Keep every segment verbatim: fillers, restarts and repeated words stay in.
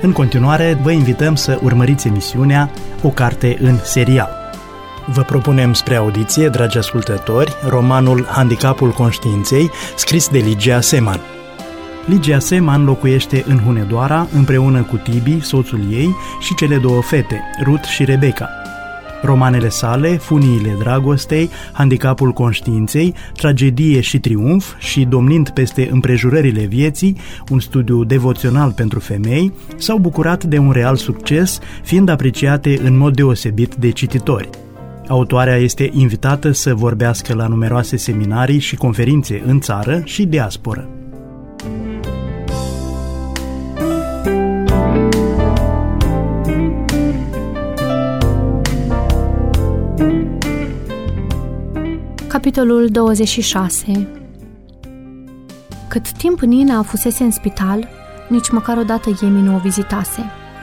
În continuare, vă invităm să urmăriți emisiunea O carte în serial. Vă propunem spre audiție, dragi ascultători, romanul Handicapul conștiinței, scris de Ligia Seman. Ligia Seman locuiește în Hunedoara împreună cu Tibi, soțul ei, și cele două fete, Ruth și Rebecca. Romanele sale, Funiile dragostei, Handicapul conștiinței, Tragedie și triumf și Domnind peste împrejurările vieții, un studiu devoțional pentru femei, s-au bucurat de un real succes, fiind apreciate în mod deosebit de cititori. Autoarea este invitată să vorbească la numeroase seminarii și conferințe în țară și diasporă. Capitolul douăzeci și șase. Cât timp Nina fusese în spital, nici măcar odată Emi nu o vizitase.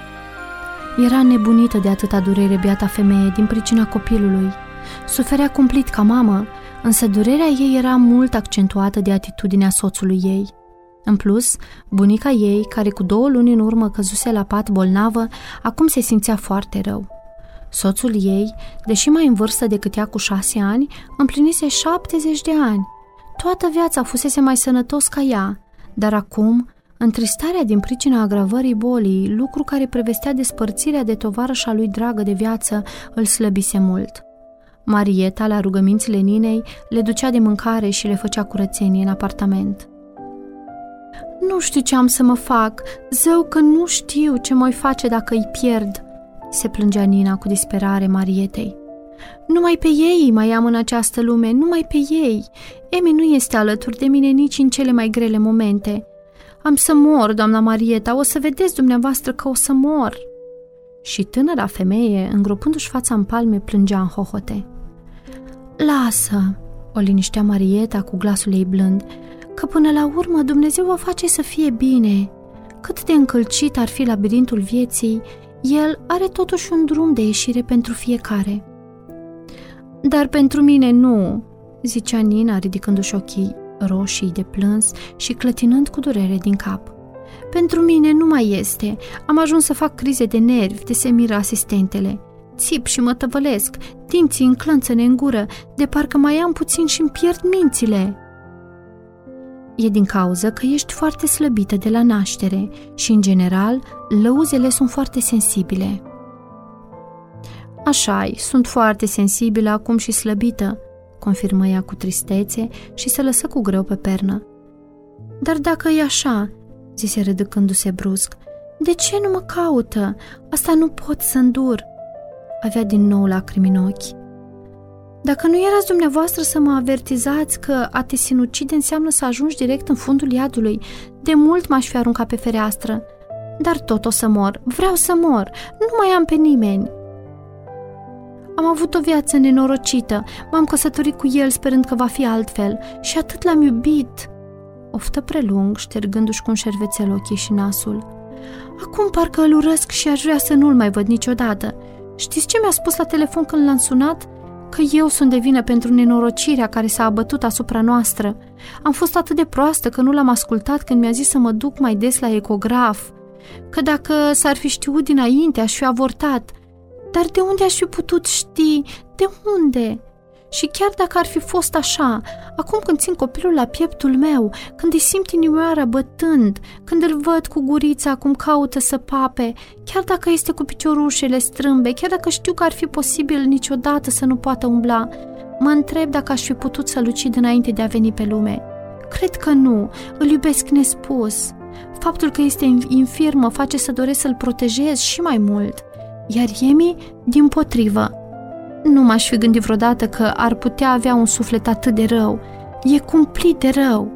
Era nebunită de atâta durere biata femeie din pricina copilului. Suferea cumplit ca mamă, însă durerea ei era mult accentuată de atitudinea soțului ei. În plus, bunica ei, care cu două luni în urmă căzuse la pat bolnavă, acum se simțea foarte rău. Soțul ei, deși mai în vârstă decât ea cu șase ani, împlinise șaptezeci de ani. Toată viața fusese mai sănătos ca ea, dar acum, întristarea din pricina agravării bolii, lucru care prevestea despărțirea de tovarășa lui dragă de viață, îl slăbise mult. Marieta, la rugămințile Ninei, le ducea de mâncare și le făcea curățenie în apartament. "Nu știu ce am să mă fac, zău că nu știu ce m-oi face dacă îi pierd," se plângea Nina cu disperare Marietei. "Numai pe ei mai am în această lume, numai pe ei. Emi nu este alături de mine nici în cele mai grele momente. Am să mor, doamna Marieta, o să vedeți dumneavoastră că o să mor." Și tânăra femeie, îngropându-și fața în palme, plângea în hohote. "Lasă," o liniștea Marieta cu glasul ei blând, "că până la urmă Dumnezeu va face să fie bine. Cât de încălcit ar fi labirintul vieții, El are totuși un drum de ieșire pentru fiecare." "Dar pentru mine nu," zicea Nina, ridicându-și ochii roșii de plâns și clătinând cu durere din cap. "Pentru mine nu mai este. Am ajuns să fac crize de nervi, de se miră asistentele. Țip și mă tăvălesc, dinții înclănță-ne în gură, de parcă mai am puțin și îmi pierd mințile." "E din cauză că ești foarte slăbită de la naștere și, în general, lăuzele sunt foarte sensibile." "Așa-i, sunt foarte sensibilă acum și slăbită," confirmă ea cu tristețe și se lăsă cu greu pe pernă. "Dar dacă e așa," zise râdâcându-se brusc, "de ce nu mă caută? Asta nu pot să îndur." Avea din nou lacrimi în ochi. "Dacă nu erați dumneavoastră să mă avertizați că a te sinucide înseamnă să ajungi direct în fundul iadului, de mult m-aș fi aruncat pe fereastră. Dar tot o să mor, vreau să mor, nu mai am pe nimeni. Am avut o viață nenorocită, m-am căsătorit cu el sperând că va fi altfel și atât l-am iubit." Oftă prelung, ștergându-și cu un șervețel ochii și nasul. "Acum parcă îl urăsc și aș vrea să nu-l mai văd niciodată. Știți ce mi-a spus la telefon când l-am sunat? Că eu sunt de vină pentru nenorocirea care s-a abătut asupra noastră. Am fost atât de proastă că nu l-am ascultat când mi-a zis să mă duc mai des la ecograf. Că dacă s-ar fi știut dinainte, aș fi avortat. Dar de unde aș fi putut ști? De unde? Și chiar dacă ar fi fost așa, acum când țin copilul la pieptul meu, când îi simt inimioara bătând, când îl văd cu gurița cum caută să pape, chiar dacă este cu piciorușele strâmbe, chiar dacă știu că ar fi posibil niciodată să nu poată umbla, mă întreb dacă aș fi putut să-l ucid înainte de a veni pe lume. Cred că nu, îl iubesc nespus. Faptul că este infirmă face să doresc să-l protejez și mai mult. Iar Emi, dimpotrivă. Nu m-aș fi gândit vreodată că ar putea avea un suflet atât de rău. E cumplit de rău.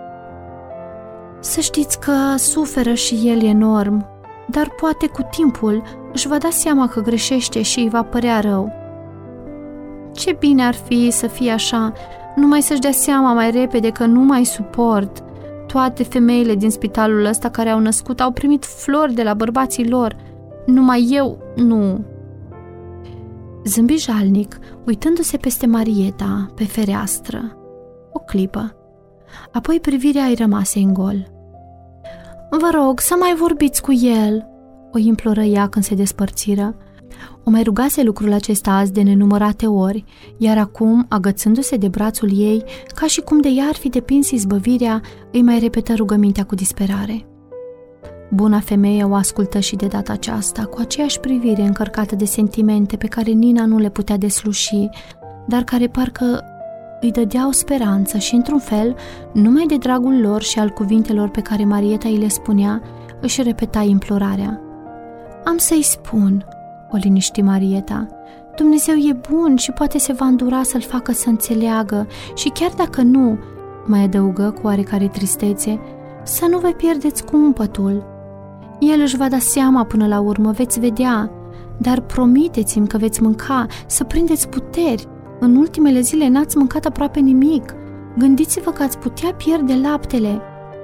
Să știți că suferă și el enorm, dar poate cu timpul își va da seama că greșește și îi va părea rău. Ce bine ar fi să fie așa, numai să-și dea seama mai repede că nu mai suport. Toate femeile din spitalul ăsta care au născut au primit flori de la bărbații lor. Numai eu, nu. Zâmbi jalnic, uitându-se peste Marieta, pe fereastră. O clipă. Apoi privirea îi rămase în gol. Vă rog să mai vorbiți cu el, o imploră ea când se despărțiră. O mai rugase lucrul acesta azi de nenumărate ori, iar acum, agățându-se de brațul ei, ca și cum de ea ar fi depins izbăvirea, îi mai repetă rugămintea cu disperare. Buna femeie o ascultă și de data aceasta, cu aceeași privire încărcată de sentimente pe care Nina nu le putea desluși, dar care parcă îi dădeau speranță și, într-un fel, numai de dragul lor și al cuvintelor pe care Marieta îi le spunea, își repeta implorarea. Am să-i spun, o liniști Marieta. Dumnezeu e bun și poate se va îndura să-l facă să înțeleagă și chiar dacă nu, mai adăugă cu oarecare tristețe, să nu vă pierdeți cumpătul. El își va da seama până la urmă, veți vedea, dar promiteți-mi că veți mânca, să prindeți puteri. În ultimele zile n-ați mâncat aproape nimic. Gândiți-vă că ați putea pierde laptele.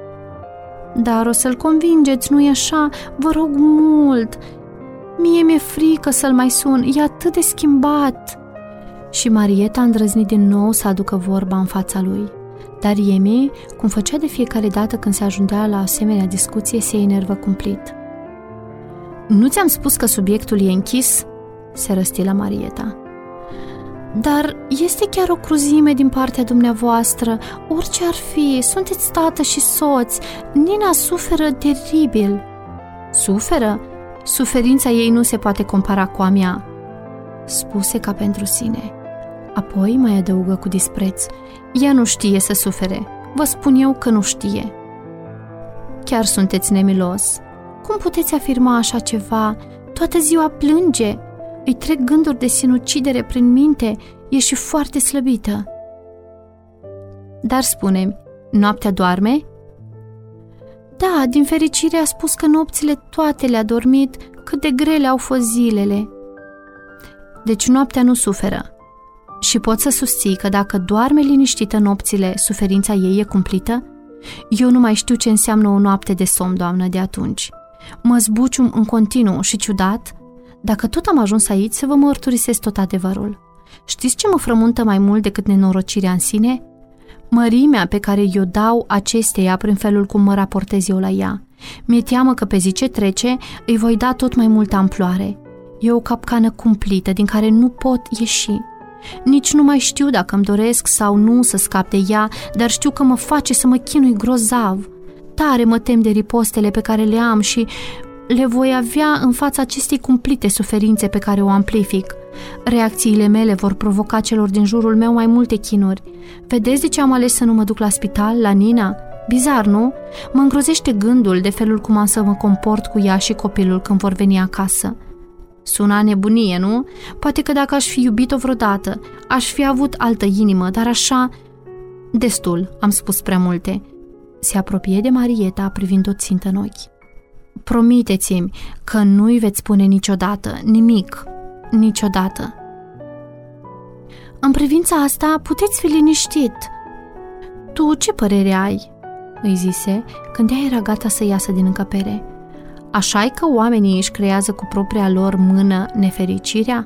Dar o să-l convingeți, nu-i așa? Vă rog mult! Mie mi-e frică să-l mai sun, e atât de schimbat. Și Marieta a îndrăznit din nou să aducă vorba în fața lui. Dar Emi, cum făcea de fiecare dată când se ajungea la asemenea discuție, se enervă cumplit. Nu ți-am spus că subiectul e închis? Se răsti la Marieta. Dar este chiar o cruzime din partea dumneavoastră, orice ar fi, sunteți tată și soț, Nina suferă teribil. Suferă? Suferința ei nu se poate compara cu a mea, spuse ca pentru sine. Apoi mai adăugă cu dispreț, ea nu știe să sufere, vă spun eu că nu știe. Chiar sunteți nemilos. Cum puteți afirma așa ceva? Toată ziua plânge, îi trec gânduri de sinucidere prin minte, e și foarte slăbită. Dar spune-mi, noaptea doarme? Da, din fericire a spus că nopțile toate le-a dormit, cât de grele au fost zilele. Deci noaptea nu suferă. Și pot să susții că dacă doarme liniștită nopțile, suferința ei e cumplită? Eu nu mai știu ce înseamnă o noapte de somn, doamnă, de atunci. Mă zbucium în continuu și ciudat. Dacă tot am ajuns aici, să vă mărturisesc tot adevărul. Știți ce mă frământă mai mult decât nenorocirea în sine? Mărimea pe care i-o dau acesteia prin felul cum mă raportez eu la ea. Mi-e teamă că pe zi ce trece îi voi da tot mai multă amploare. E o capcană cumplită din care nu pot ieși. Nici nu mai știu dacă îmi doresc sau nu să scap de ea, dar știu că mă face să mă chinui grozav. Tare mă tem de ripostele pe care le am și le voi avea în fața acestei cumplite suferințe pe care o amplific. Reacțiile mele vor provoca celor din jurul meu mai multe chinuri. Vedeți de ce am ales să nu mă duc la spital, la Nina? Bizar, nu? Mă îngrozește gândul de felul cum am să mă comport cu ea și copilul când vor veni acasă. Sună a nebunie, nu? Poate că dacă aș fi iubit-o vreodată, aș fi avut altă inimă, dar așa... Destul, am spus prea multe. Se apropie de Marieta, privind-o țintă în ochi. Promiteți-mi că nu-i veți spune niciodată, nimic, niciodată. În privința asta puteți fi liniștit. Tu ce părere ai? Îi zise, când ea era gata să iasă din încăpere. Așa-i că oamenii își creează cu propria lor mână nefericirea?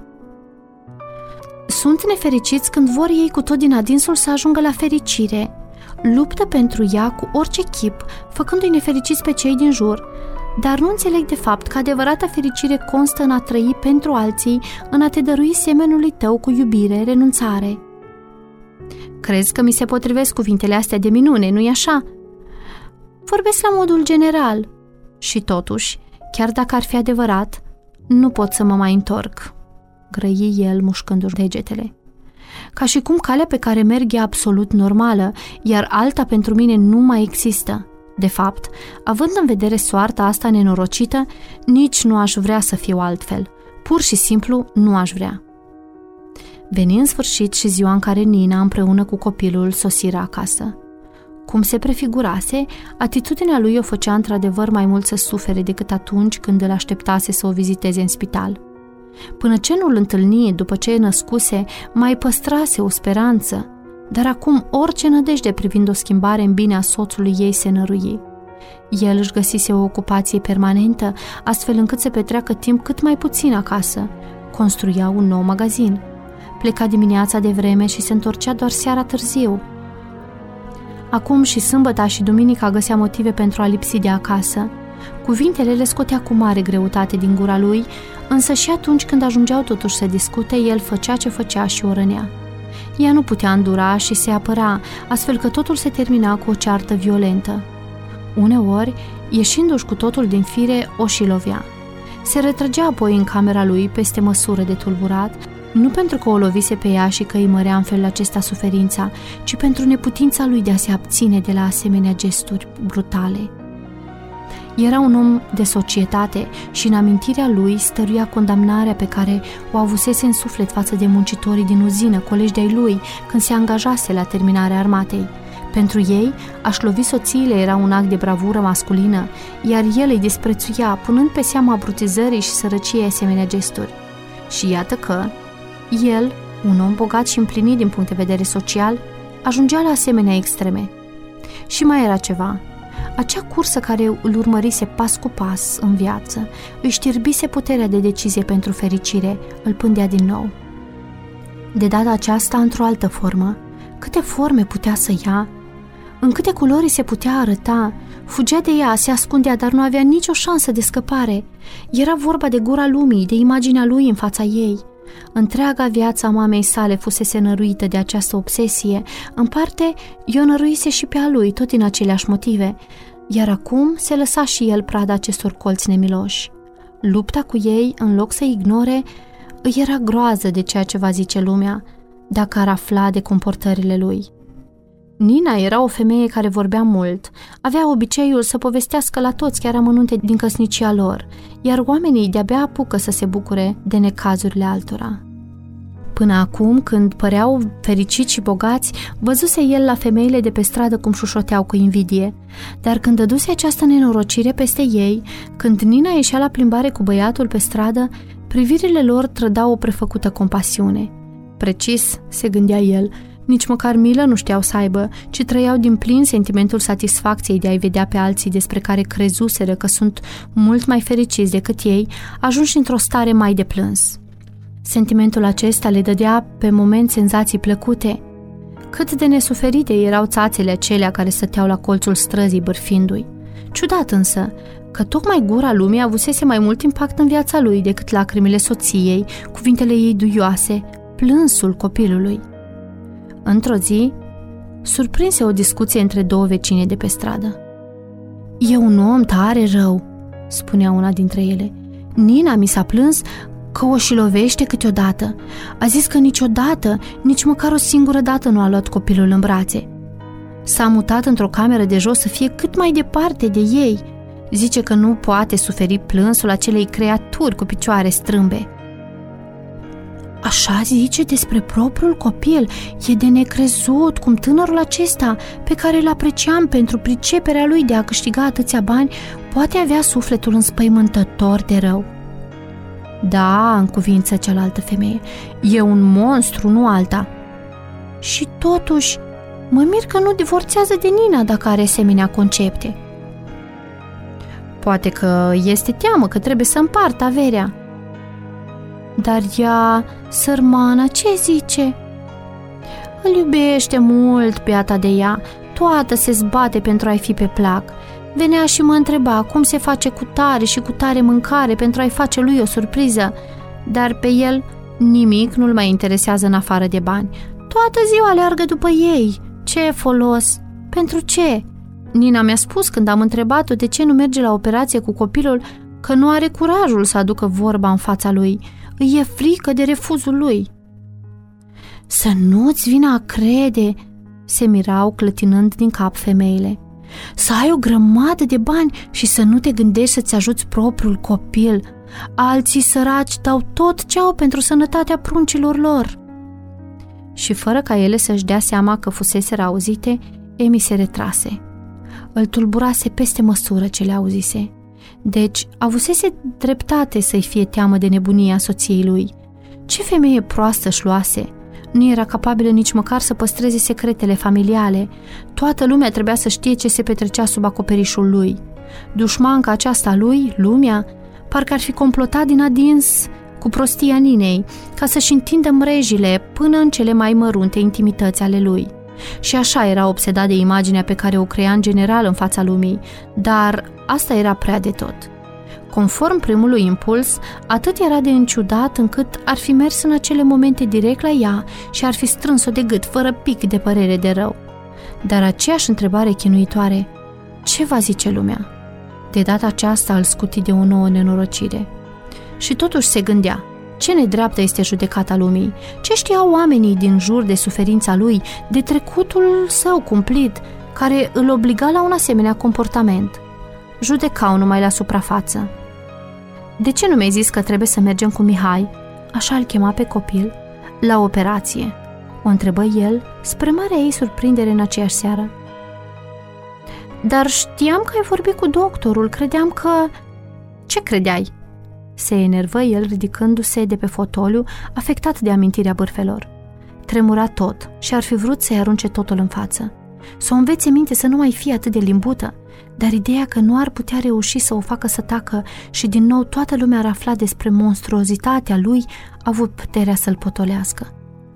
Sunt nefericiți când vor ei cu tot din adinsul să ajungă la fericire. Luptă pentru ea cu orice chip, făcându-i nefericiți pe cei din jur, dar nu înțeleg de fapt că adevărata fericire constă în a trăi pentru alții, în a te dărui semenului tău cu iubire, renunțare. Crezi că mi se potrivesc cuvintele astea de minune, nu-i așa? Vorbesc la modul general. Și totuși, chiar dacă ar fi adevărat, nu pot să mă mai întorc, grăi el mușcându-și degetele. Ca și cum calea pe care merg e absolut normală, iar alta pentru mine nu mai există. De fapt, având în vedere soarta asta nenorocită, nici nu aș vrea să fiu altfel. Pur și simplu nu aș vrea. Veni în sfârșit și ziua în care Nina, împreună cu copilul, sosiră acasă. Cum se prefigurase, atitudinea lui o făcea într-adevăr mai mult să sufere decât atunci când îl așteptase să o viziteze în spital. Până ce nu-l întâlni după ce născuse, mai păstrase o speranță, dar acum orice nădejde privind o schimbare în bine a soțului ei se nărui. El își găsise o ocupație permanentă, astfel încât să petreacă timp cât mai puțin acasă. Construia un nou magazin. Pleca dimineața de vreme și se întorcea doar seara târziu. Acum și sâmbăta și duminica găsea motive pentru a lipsi de acasă. Cuvintele le scotea cu mare greutate din gura lui, însă și atunci când ajungeau totuși să discute, el făcea ce făcea și o rănea. Ea nu putea îndura și se apăra, astfel că totul se termina cu o ceartă violentă. Uneori, ieșindu-și cu totul din fire, o și lovea. Se retrăgea apoi în camera lui peste măsură de tulburat, nu pentru că o lovise pe ea și că îi mărea în felul acesta suferința, ci pentru neputința lui de a se abține de la asemenea gesturi brutale. Era un om de societate și în amintirea lui stăruia condamnarea pe care o avusese în suflet față de muncitorii din uzină, colegi de-ai lui, când se angajase la terminarea armatei. Pentru ei, a-și lovi soțiile era un act de bravură masculină, iar el îi disprețuia, punând pe seama abrutizării și sărăciei asemenea gesturi. Și iată că el, un om bogat și împlinit din punct de vedere social, ajungea la asemenea extreme. Și mai era ceva. Acea cursă care îl urmărise pas cu pas în viață, îi știrbise puterea de decizie pentru fericire, îl pândea din nou. De data aceasta într-o altă formă. Câte forme putea să ia? În câte culori se putea arăta? Fugea de ea, se ascundea, dar nu avea nicio șansă de scăpare. Era vorba de gura lumii, de imaginea lui în fața ei. Întreaga viața mamei sale fusese năruită de această obsesie, în parte i-o năruise și pe a lui, tot din aceleași motive, iar acum se lăsa și el prada acestor colți nemiloși. Lupta cu ei, în loc să ignore, îi era groază de ceea ce va zice lumea, dacă ar afla de comportările lui. Nina era o femeie care vorbea mult, avea obiceiul să povestească la toți chiar amănunte din căsnicia lor, iar oamenii de-abia apucă să se bucure de necazurile altora. Până acum, când păreau fericiți și bogați, văzuse el la femeile de pe stradă cum șușoteau cu invidie, dar când dăduse această nenorocire peste ei, când Nina ieșea la plimbare cu băiatul pe stradă, privirile lor trădau o prefăcută compasiune. Precis, se gândea el, nici măcar milă nu știau să aibă, ci trăiau din plin sentimentul satisfacției de a-i vedea pe alții despre care crezuseră că sunt mult mai fericiți decât ei, ajunși într-o stare mai de plâns. Sentimentul acesta le dădea pe moment senzații plăcute. Cât de nesuferite erau țațele acelea care stăteau la colțul străzii bârfindu-i. Ciudat însă, că tocmai gura lumii avusese mai mult impact în viața lui decât lacrimile soției, cuvintele ei duioase, plânsul copilului. Într-o zi, surprinse o discuție între două vecine de pe stradă. "E un om tare rău," spunea una dintre ele. "Nina mi s-a plâns că o și lovește câteodată. A zis că niciodată, nici măcar o singură dată nu a luat copilul în brațe. S-a mutat într-o cameră de jos să fie cât mai departe de ei. Zice că nu poate suferi plânsul acelei creaturi cu picioare strâmbe." Așa zice despre propriul copil. E de necrezut cum tânărul acesta, pe care îl apreciam pentru priceperea lui de a câștiga atâția bani, poate avea sufletul înspăimântător de rău. "Da," încuvință cealaltă femeie, "e un monstru, nu alta." "Și totuși, mă mir că nu divorțează de Nina dacă are asemenea concepte." "Poate că este teamă că trebuie să împartă averea." "Dar ea, sărmana, ce zice?" "Îl iubește mult, beata de ea, toată se zbate pentru a-i fi pe plac. Venea și mă întreba cum se face cu tare și cu tare mâncare pentru a-i face lui o surpriză, dar pe el nimic nu-l mai interesează în afară de bani. Toată ziua aleargă după ei. Ce folos? Pentru ce? Nina mi-a spus când am întrebat-o de ce nu merge la operație cu copilul că nu are curajul să aducă vorba în fața lui. Îi e frică de refuzul lui." "Să nu-ți vină a crede," se mirau clătinând din cap femeile. "Să ai o grămadă de bani și să nu te gândești să-ți ajuți propriul copil. Alții săraci dau tot ce au pentru sănătatea pruncilor lor." Și fără ca ele să-și dea seama că fuseseră auzite, Emi se retrase. Îl tulburase peste măsură ce le auzise. Deci, avusese dreptate să-i fie teamă de nebunia soției lui. Ce femeie proastă își luase! Nu era capabilă nici măcar să păstreze secretele familiale. Toată lumea trebuia să știe ce se petrecea sub acoperișul lui. Dușmanca aceasta lui, lumea, parcă ar fi complotat din adins cu prostia Ninei, ca să-și întindă mrejile până în cele mai mărunte intimități ale lui. Și așa era obsedat de imaginea pe care o crea în general în fața lumii, dar asta era prea de tot. Conform primului impuls, atât era de înciudat încât ar fi mers în acele momente direct la ea și ar fi strâns-o de gât, fără pic de părere de rău. Dar aceeași întrebare chinuitoare, ce va zice lumea? De data aceasta îl scuti de o nouă nenorocire. Și totuși se gândea, ce nedreaptă este judecata lumii? Ce știau oamenii din jur de suferința lui, de trecutul său cumplit, care îl obliga la un asemenea comportament? Judecau numai la suprafață. De ce nu mi-ai zis că trebuie să mergem cu Mihai, așa îl chema pe copil, la operație? O întrebă el, spre marea ei surprindere în aceeași seară. Dar știam că ai vorbit cu doctorul, credeam că... Ce credeai? Se enervă el ridicându-se de pe fotoliu, afectat de amintirea bârfelor. Tremura tot și ar fi vrut să-i arunce totul în față. Să o învețe minte să nu mai fie atât de limbută, dar ideea că nu ar putea reuși să o facă să tacă și din nou toată lumea ar afla despre monstruozitatea lui, a avut puterea să-l potolească.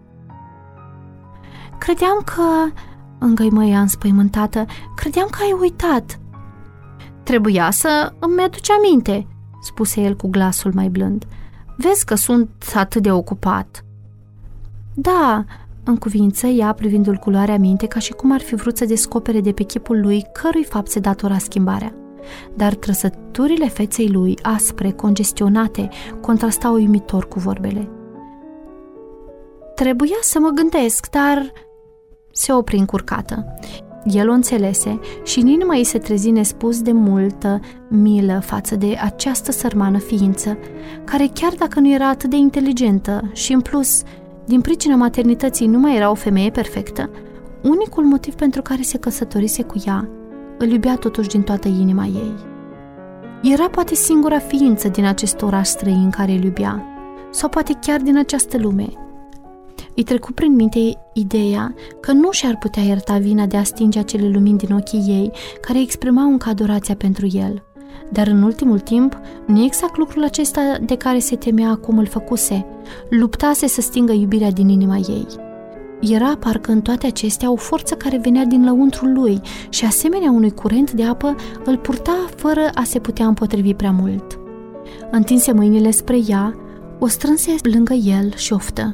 Credeam că... îngăimă ea înspăimântată, credeam că ai uitat. Trebuia să îmi aduci aminte, spuse el cu glasul mai blând. Vezi că sunt atât de ocupat. Da, încuvință ea privindu-l cu luarea minte, ca și cum ar fi vrut să descopere de pe chipul lui cărui fapt se datora schimbarea. Dar trăsăturile feței lui, aspre, congestionate, contrastau uimitor cu vorbele. Trebuia să mă gândesc, dar... Se opri încurcată. El o înțelese și în inima ei se trezi nespus de multă milă față de această sărmană ființă, care chiar dacă nu era atât de inteligentă și în plus, din pricina maternității nu mai era o femeie perfectă, unicul motiv pentru care se căsătorise cu ea, îl iubea totuși din toată inima ei. Era poate singura ființă din acest oraș străin în care îl iubea, sau poate chiar din această lume. Îi trecu prin minte ideea că nu și-ar putea ierta vina de a stinge acele lumini din ochii ei care exprimau încă adorația pentru el. Dar în ultimul timp, nu exact lucrul acesta de care se temea acum îl făcuse, luptase să stingă iubirea din inima ei. Era parcă în toate acestea o forță care venea din lăuntrul lui și asemenea unui curent de apă îl purta fără a se putea împotrivi prea mult. Întinse mâinile spre ea, o strânse lângă el și oftă.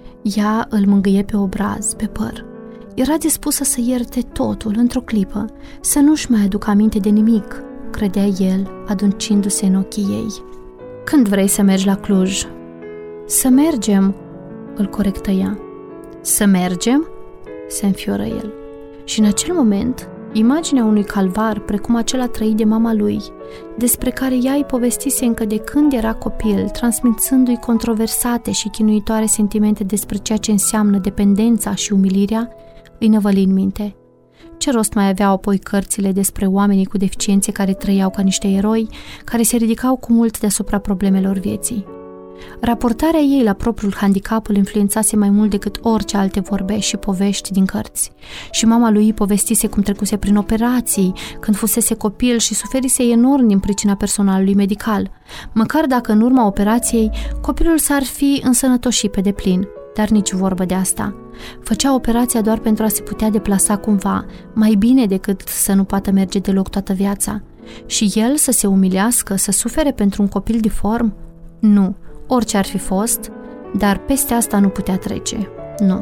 Ea îl mângâie pe obraz, pe păr. Era dispusă să ierte totul într-o clipă, să nu-și mai aducă aminte de nimic, credea el, adâncindu-se în ochii ei. Când vrei să mergi la Cluj? Să mergem, îl corectă ea. Să mergem? Se înfioră el. Și în acel moment, imaginea unui calvar precum acela trăit de mama lui, despre care ea îi povestise încă de când era copil, transmițându-i controversate și chinuitoare sentimente despre ceea ce înseamnă dependența și umilirea, îi năvăli în minte. Ce rost mai aveau apoi cărțile despre oamenii cu deficiențe care trăiau ca niște eroi, care se ridicau cu mult deasupra problemelor vieții? Raportarea ei la propriul handicap îl influențase mai mult decât orice alte vorbe și povești din cărți. Și mama lui povestise cum trecuse prin operații, când fusese copil și suferise enorm din pricina personalului medical. Măcar dacă în urma operației copilul s-ar fi însănătoșit pe deplin, dar nici vorbă de asta. Făcea operația doar pentru a se putea deplasa cumva, mai bine decât să nu poată merge deloc toată viața. Și el să se umilească, să sufere pentru un copil diform? Nu. Orice ar fi fost, dar peste asta nu putea trece. Nu.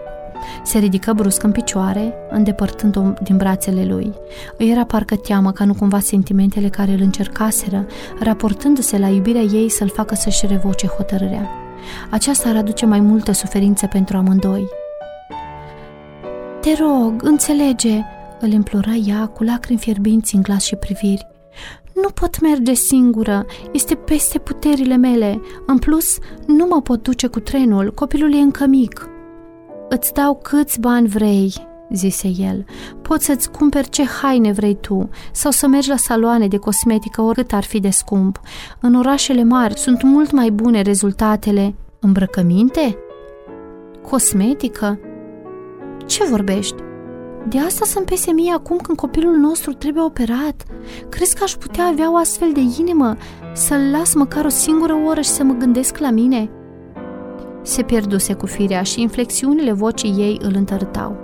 Se ridică brusc în picioare, îndepărtând-o din brațele lui. Îi era parcă teamă ca nu cumva sentimentele care îl încercaseră, raportându-se la iubirea ei, să-l facă să-și revoce hotărârea. Aceasta ar aduce mai multă suferință pentru amândoi. Te rog, înțelege, îl implora ea cu lacrimi fierbinți în glas și priviri. Nu pot merge singură, este peste puterile mele. În plus, nu mă pot duce cu trenul, copilul e încă mic. Îți dau câți bani vrei, zise el. Poți să-ți cumperi ce haine vrei tu sau să mergi la saloane de cosmetică, oricât ar fi de scump. În orașele mari sunt mult mai bune rezultatele. Îmbrăcăminte? Cosmetică? Ce vorbești? De asta să-mi pese mie acum când copilul nostru trebuie operat? Crezi că aș putea avea o astfel de inimă? Să-l las măcar o singură oră și să mă gândesc la mine? Se pierduse cu firea și inflexiunile vocii ei îl întărâtau.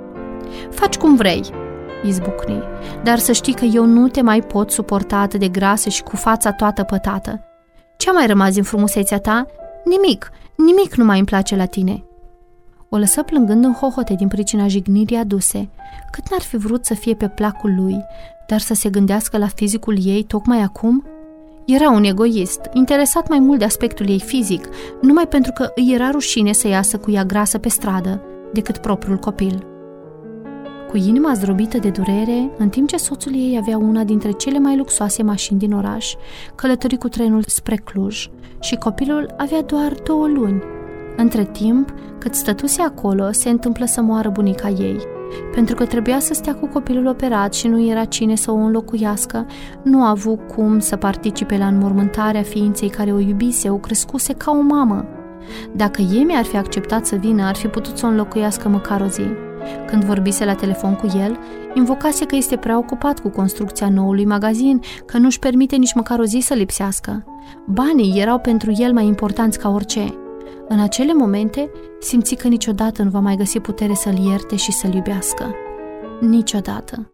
Faci cum vrei, izbucni, dar să știi că eu nu te mai pot suporta atât de grasă și cu fața toată pătată. Ce-a mai rămas din frumusețea ta? Nimic, nimic nu mai îmi place la tine. O lăsă plângând în hohote din pricina jignirii aduse. Cât n-ar fi vrut să fie pe placul lui, dar să se gândească la fizicul ei tocmai acum? Era un egoist, interesat mai mult de aspectul ei fizic, numai pentru că îi era rușine să iasă cu ea grasă pe stradă, decât propriul copil. Cu inima zdrobită de durere, în timp ce soțul ei avea una dintre cele mai luxoase mașini din oraș, călători cu trenul spre Cluj și copilul avea doar două luni. Între timp, cât stătuse acolo, se întâmplă să moară bunica ei. Pentru că trebuia să stea cu copilul operat și nu era cine să o înlocuiască, nu a avut cum să participe la înmormântarea ființei care o iubise, o crescuse ca o mamă. Dacă Emi ar fi acceptat să vină, ar fi putut să o înlocuiască măcar o zi. Când vorbise la telefon cu el, invocase că este prea ocupat cu construcția noului magazin, că nu-și permite nici măcar o zi să lipsească. Banii erau pentru el mai importanți ca orice. În acele momente, simți că niciodată nu va mai găsi putere să-l ierte și să-l iubească. Niciodată.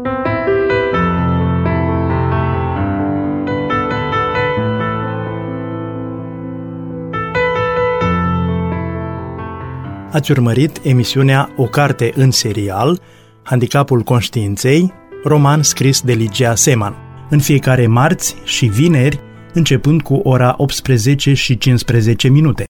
Ați urmărit emisiunea O carte în serial, Handicapul conștiinței, roman scris de Ligia Seman, în fiecare marți și vineri, începând cu ora optsprezece și cincisprezece minute.